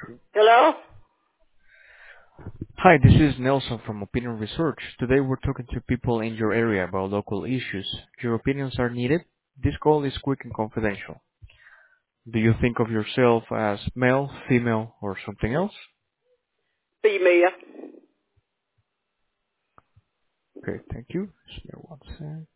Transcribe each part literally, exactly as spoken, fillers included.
Hello? Hi, this is Nelson from Opinion Research. Today we're talking to people in your area about local issues. Your opinions are needed. This call is quick and confidential. Do you think of yourself as male, female, or something else? Female. Okay, thank you. Just give me one second.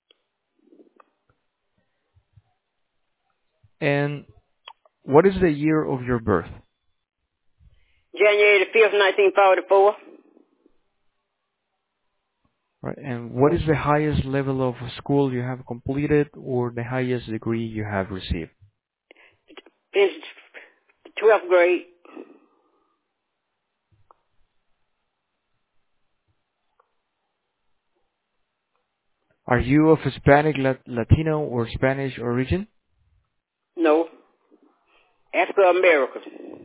And what is the year of your birth? January the fifth, nineteen forty-four. Right, and what is the highest level of school you have completed or the highest degree you have received? Finished the twelfth grade. Are you of Hispanic, Lat- Latino, or Spanish origin? No. African American.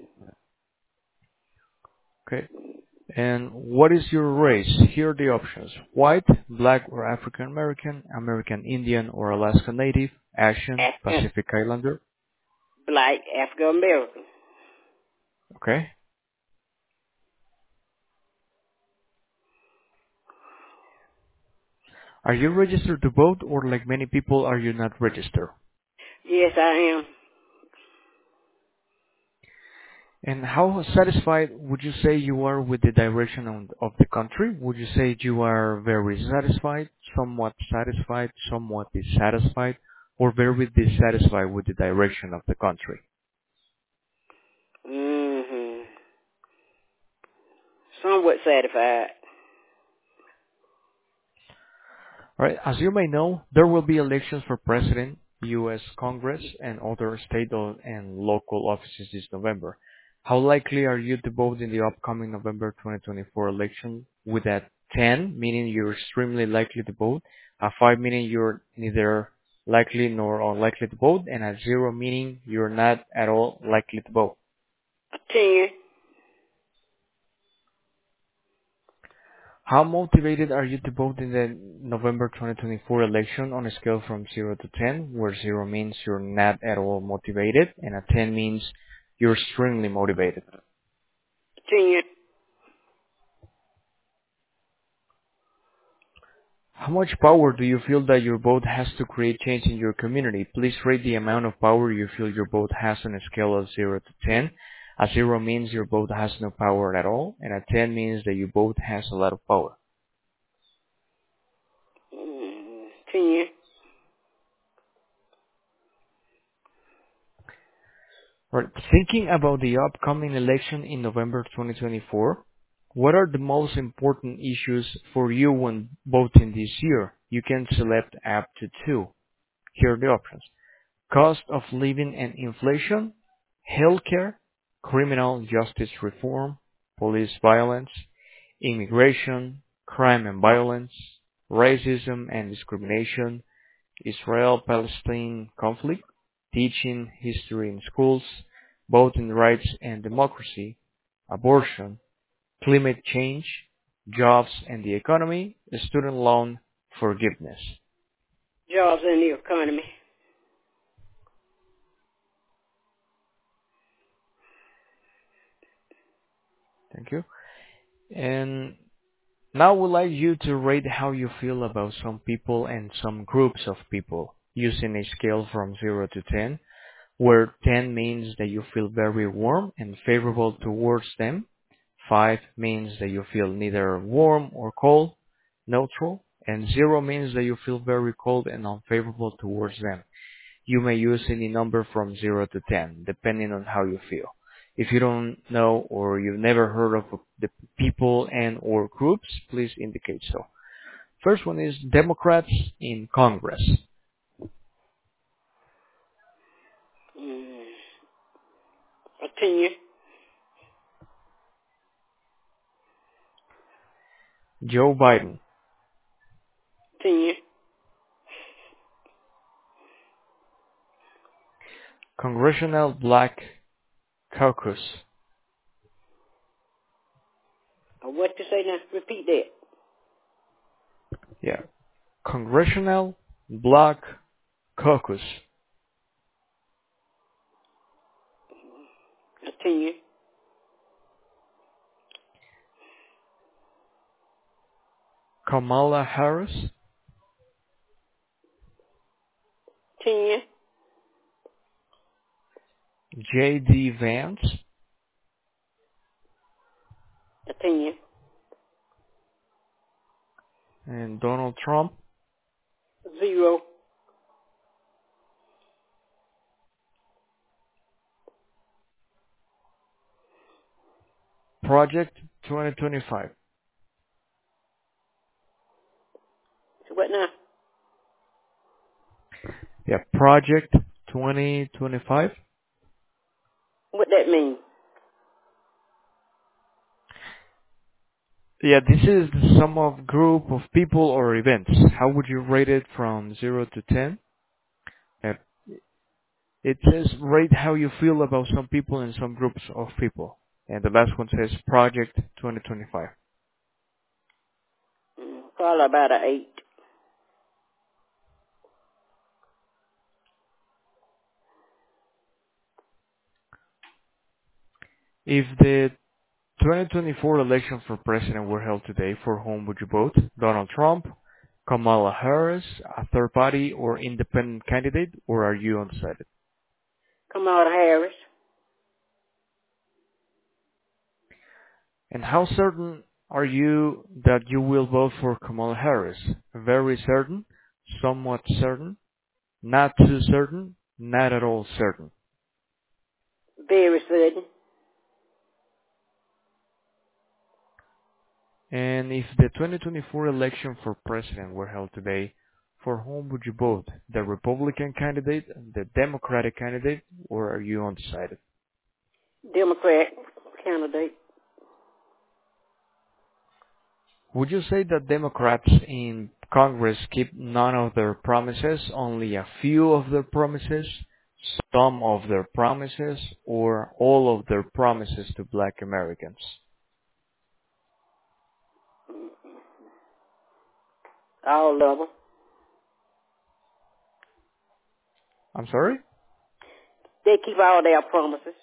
Okay. And what is your race? Here are the options. White, black or African American, American Indian or Alaska Native, Asian, African Pacific Islander. black African American. Okay. Are you registered to vote or like many people are you not registered? Yes, I am. And how satisfied would you say you are with the direction of of the country? Would you say you are very satisfied, somewhat satisfied, somewhat dissatisfied, or very dissatisfied with the direction of the country? Mm-hmm. Somewhat satisfied. All right. As you may know, there will be elections for president, U S Congress, and other state o- and local offices this November. How likely are you to vote in the upcoming November twenty twenty-four election? With a ten, meaning you're extremely likely to vote, a five, meaning you're neither likely nor unlikely to vote, and a zero, meaning you're not at all likely to vote. A ten. How motivated are you to vote in the November twenty twenty-four election on a scale from zero to ten, where zero means you're not at all motivated and a ten means you're extremely motivated? Ten. How much power do you feel that your vote has to create change in your community? Please rate the amount of power you feel your vote has on a scale of zero to ten. A zero means your vote has no power at all, and a ten means that your vote has a lot of power. Mm, ten. Right. Thinking about the upcoming election in November twenty twenty-four, what are the most important issues for you when voting this year? You can select up to two. Here are the options. Cost of living and inflation, healthcare, criminal justice reform, police violence, immigration, crime and violence, racism and discrimination, Israel-Palestine conflict, teaching history in schools, voting rights and democracy, abortion, climate change, jobs and the economy, student loan forgiveness. Jobs in the economy. Thank you. And now I would like you to rate how you feel about some people and some groups of people using a scale from zero to ten, where ten means that you feel very warm and favorable towards them, five means that you feel neither warm or cold, neutral, and zero means that you feel very cold and unfavorable towards them. You may use any number from zero to ten, depending on how you feel. If you don't know or you've never heard of the people and or groups, please indicate so. First one is Democrats in Congress. Mm, a ten. Joe Biden. Ten. Congressional Black Caucus. Uh, what you say now? Repeat that. Yeah. Congressional Black Caucus. A ten. Kamala Harris, Ten-year. J D Vance, A ten-year. and Donald Trump. Zero. Project twenty twenty-five. So what now? Yeah, Project twenty twenty-five. What that mean? Yeah, this is the sum of group of people or events. How would you rate it from zero to ten? Uh, It says rate how you feel about some people and some groups of people. And the last one says Project twenty twenty-five. Mm, probably about a eight. If the twenty twenty-four election for president were held today, for whom would you vote? Donald Trump, Kamala Harris, a third party or independent candidate, or are you undecided? Kamala Harris. And how certain are you that you will vote for Kamala Harris? Very certain, somewhat certain, not too certain, not at all certain. Very certain. And if the twenty twenty-four election for president were held today, for whom would you vote? The Republican candidate, the Democratic candidate, or are you undecided? Democrat candidate. Would you say that Democrats in Congress keep none of their promises, only a few of their promises, some of their promises, or all of their promises to black Americans? All of them. I'm sorry? They keep all their promises.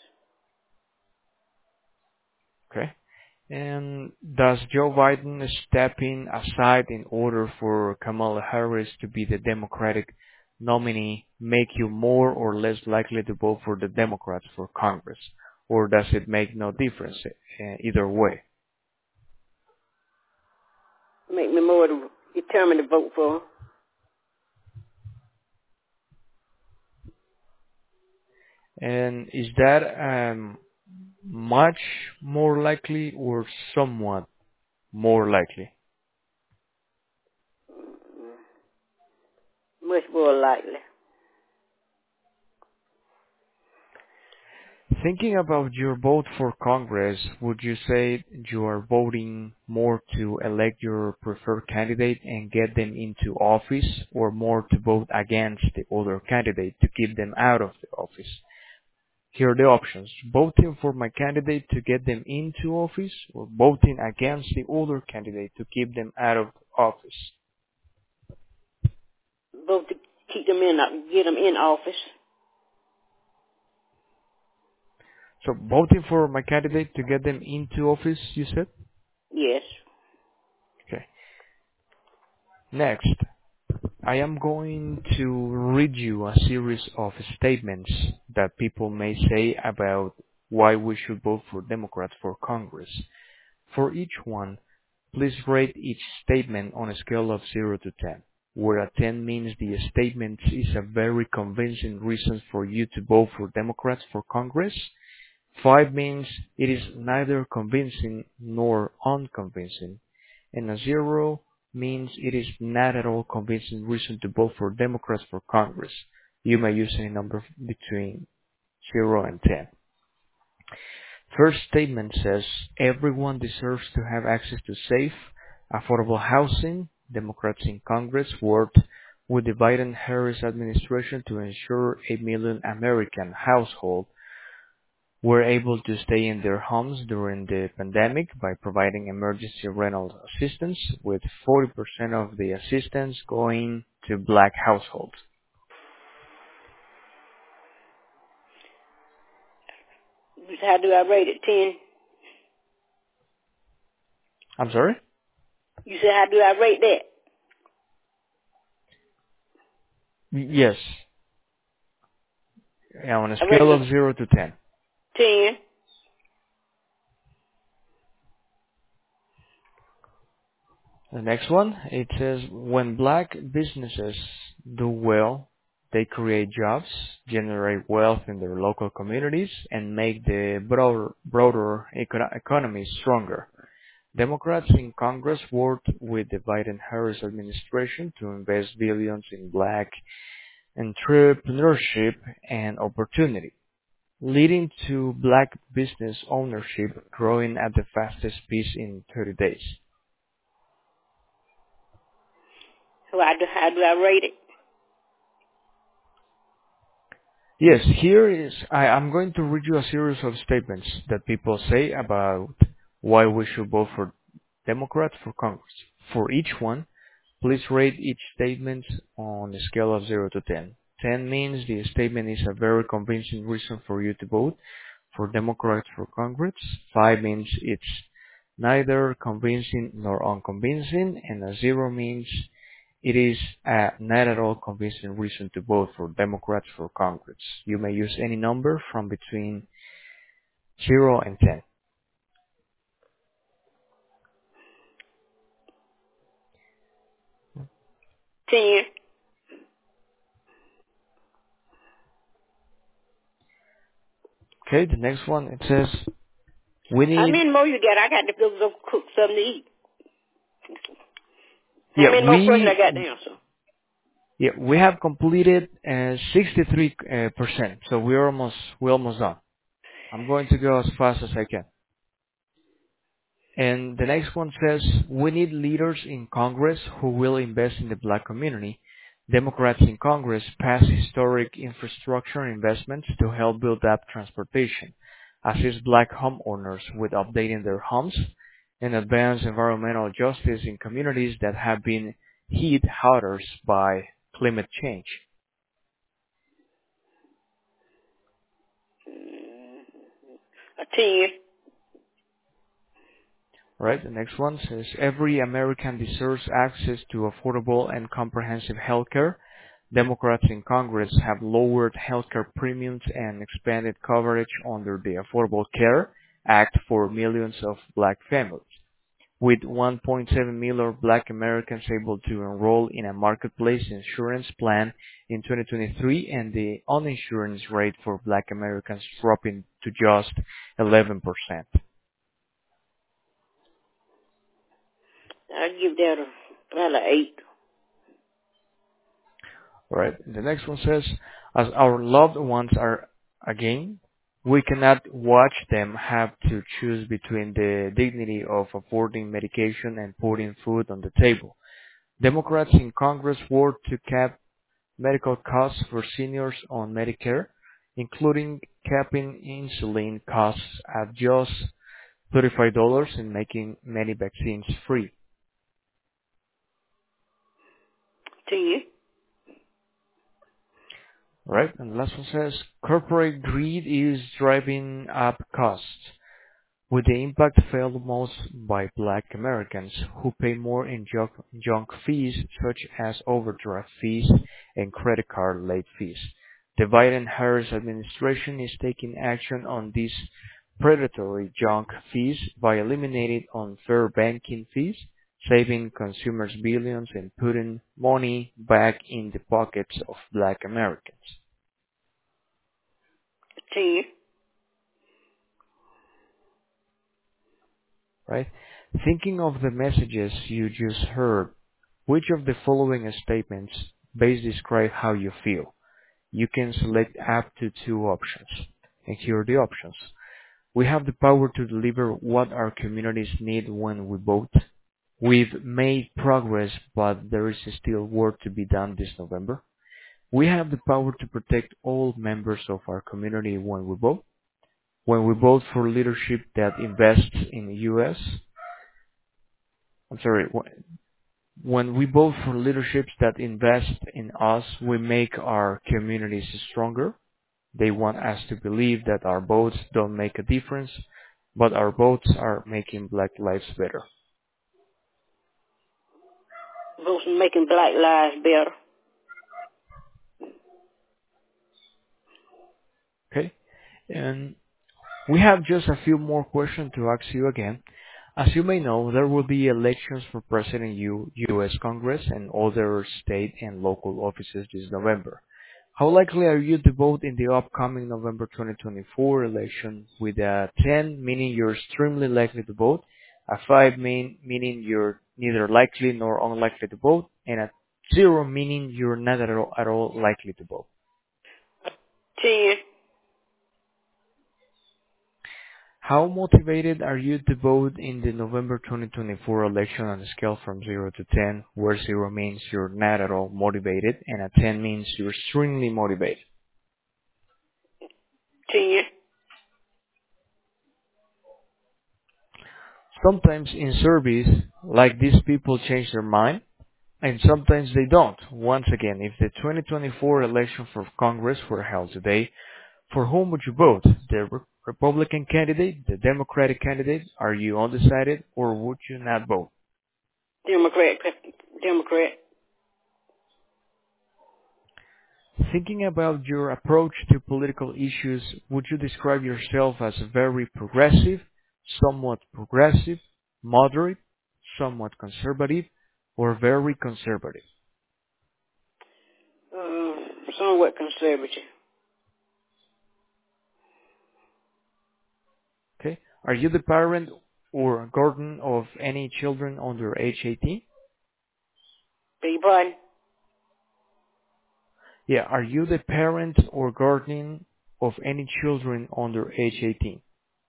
Okay. And does Joe Biden stepping aside in order for Kamala Harris to be the Democratic nominee make you more or less likely to vote for the Democrats for Congress? Or does it make no difference uh, either way? Make me more determined to vote for. And is that um, much more likely or somewhat more likely? Much more likely. Thinking about your vote for Congress, would you say you are voting more to elect your preferred candidate and get them into office, or more to vote against the other candidate to keep them out of the office? Here are the options. Voting for my candidate to get them into office, or voting against the other candidate to keep them out of office. Vote to keep them in, get them in office. So voting for my candidate to get them into office, you said? Yes. Okay. Next, I am going to read you a series of statements that people may say about why we should vote for Democrats for Congress. For each one, please rate each statement on a scale of zero to ten, where a ten means the statement is a very convincing reason for you to vote for Democrats for Congress. five means it is neither convincing nor unconvincing, and a zero means it is not at all convincing reason to vote for Democrats for Congress. You may use any number between zero and ten. First statement says, everyone deserves to have access to safe, affordable housing. Democrats in Congress worked with the Biden-Harris administration to ensure eight million American households were able to stay in their homes during the pandemic by providing emergency rental assistance, with forty percent of the assistance going to black households. How do I rate it? ten? I'm sorry? You said, how do I rate that? Yes. Yeah, on a I rate scale it of zero to ten. ten. The next one, it says, when black businesses do well, they create jobs, generate wealth in their local communities, and make the broader, broader eco- economy stronger. Democrats in Congress worked with the Biden-Harris administration to invest billions in black entrepreneurship and opportunity, leading to black business ownership growing at the fastest pace in thirty days. So I do, how do I rate it? Yes, here is, I, I'm going to read you a series of statements that people say about why we should vote for Democrats for Congress. For each one, please rate each statement on a scale of zero to ten. ten means the statement is a very convincing reason for you to vote for Democrats for Congress. five means it's neither convincing nor unconvincing, and a zero means it is a not at all convincing reason to vote for Democrats for Congress. You may use any number from between zero and ten. ten. Okay, the next one, it says, we How need, many more you got? I got to go go cook something to eat. How yeah, many more questions I we, got to answer? yeah, we have completed uh, sixty-three percent, so we're almost, we're almost done. I'm going to go as fast as I can. And the next one says, we need leaders in Congress who will invest in the black community. Democrats in Congress pass historic infrastructure investments to help build up transportation, assist black homeowners with updating their homes, and advance environmental justice in communities that have been hit harder by climate change. A ten. Right, the next one says, every American deserves access to affordable and comprehensive health care. Democrats in Congress have lowered healthcare premiums and expanded coverage under the Affordable Care Act for millions of black families. With one point seven million black Americans able to enroll in a marketplace insurance plan in twenty twenty-three, and the uninsurance rate for black Americans dropping to just eleven percent. I give that a probably eight. All right. The next one says, as our loved ones are again, we cannot watch them have to choose between the dignity of affording medication and putting food on the table. Democrats in Congress work to cap medical costs for seniors on Medicare, including capping insulin costs at just thirty-five dollars and making many vaccines free. ten. Right? And the last one says, corporate greed is driving up costs, with the impact felt most by black Americans who pay more in junk, junk fees such as overdraft fees and credit card late fees. The Biden-Harris administration is taking action on these predatory junk fees by eliminating unfair banking fees, saving consumers billions and putting money back in the pockets of black Americans. ten. Right? Thinking of the messages you just heard, which of the following statements best describe how you feel? You can select up to two options. And here are the options. We have the power to deliver what our communities need when we vote. We've made progress, but there is still work to be done this November. We have the power to protect all members of our community when we vote. When we vote for leadership that invests in the U S, I'm sorry, when we vote for leaderships that invest in us, we make our communities stronger. They want us to believe that our votes don't make a difference, but our votes are making black lives better. Votes for making black lives better. Okay. And we have just a few more questions to ask you again. As you may know, there will be elections for President U. U.S. Congress and other state and local offices this November. How likely are you to vote in the upcoming November twenty twenty-four election, with a ten meaning you're extremely likely to vote, a five mean, meaning you're neither likely nor unlikely to vote, and a zero meaning you're not at all, at all likely to vote? ten. How motivated are you to vote in the November twenty twenty-four election on a scale from zero to ten, where zero means you're not at all motivated and a ten means you're extremely motivated? ten. Sometimes in surveys like these, people change their mind, and sometimes they don't. Once again, if the twenty twenty-four election for Congress were held today, for whom would you vote? The Re- Republican candidate, the Democratic candidate? Are you undecided, or would you not vote? Democrat. Democrat. Thinking about your approach to political issues, would you describe yourself as very progressive, somewhat progressive, moderate, somewhat conservative, or very conservative? Uh, somewhat conservative. Okay. Are you the parent or guardian of any children under age eighteen? Beg your pardon? Yeah. Are you the parent or guardian of any children under age eighteen?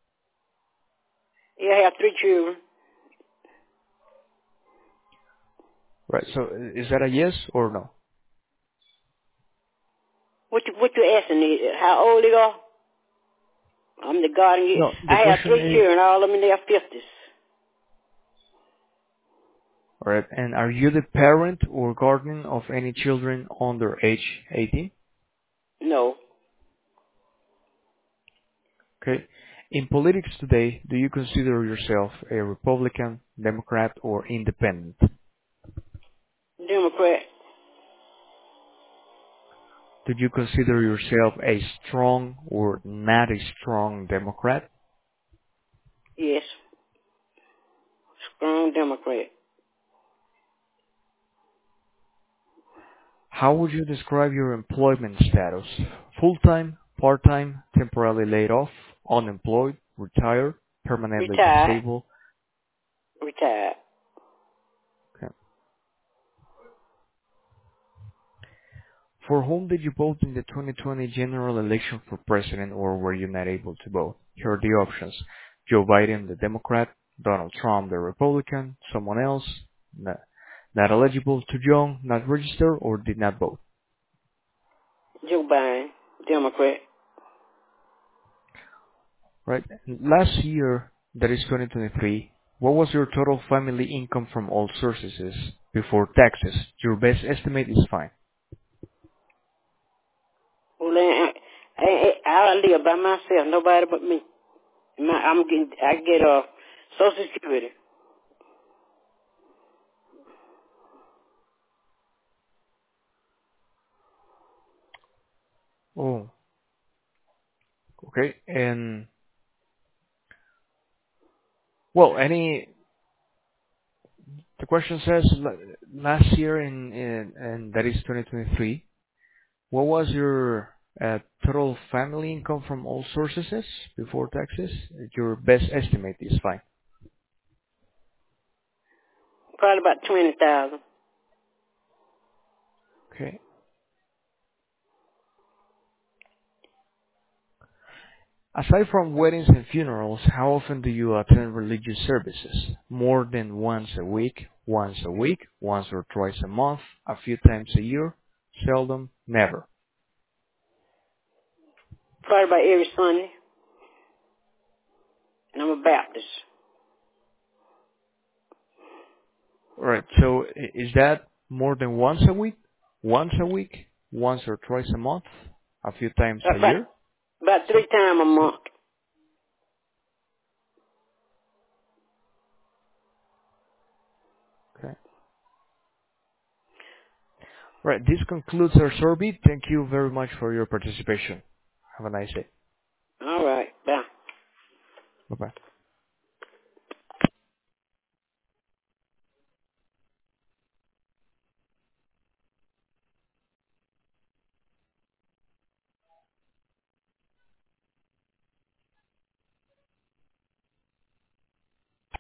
Yeah, I have three children. Right. So is that a yes or no? What you, what you asking me? How old they are? I'm the guardian. No. The I have question three is, children, all of them in their fifties. all right. And are you the parent or guardian of any children under age eighteen? No. Okay. In politics today, do you consider yourself a Republican, Democrat, or independent? Democrat. Do you consider yourself a strong or not a strong Democrat? Yes. Strong Democrat. How would you describe your employment status? Full-time, part-time, temporarily laid off, unemployed, retired, permanently Retired. disabled? Retired. Okay. For whom did you vote in the twenty twenty general election for president, or were you not able to vote? Here are the options. Joe Biden, the Democrat; Donald Trump, the Republican; someone else; not, not eligible, too young, not registered, or did not vote. Joe Biden. Democrat. Right. Last year, that is twenty twenty-three, what was your total family income from all sources before taxes? Your best estimate is fine. Well, I, I, I live by myself. Nobody but me. My, I'm getting, I get uh, Social Security. Oh, okay. And, well, any, the question says la- last year in, in, and that is twenty twenty-three, what was your uh, total family income from all sources before taxes? Your best estimate is fine. Probably about twenty thousand. Okay. Aside from weddings and funerals, how often do you attend religious services? More than once a week, once a week, once or twice a month, a few times a year, seldom, never. Probably about every Sunday. And I'm a Baptist. Alright, so i- is that more than once a week, once a week, once or twice a month, a few times a About, year? about three times a month. Okay. Right. This concludes our survey. Thank you very much for your participation. Have a nice day. All right. Bye. Bye-bye.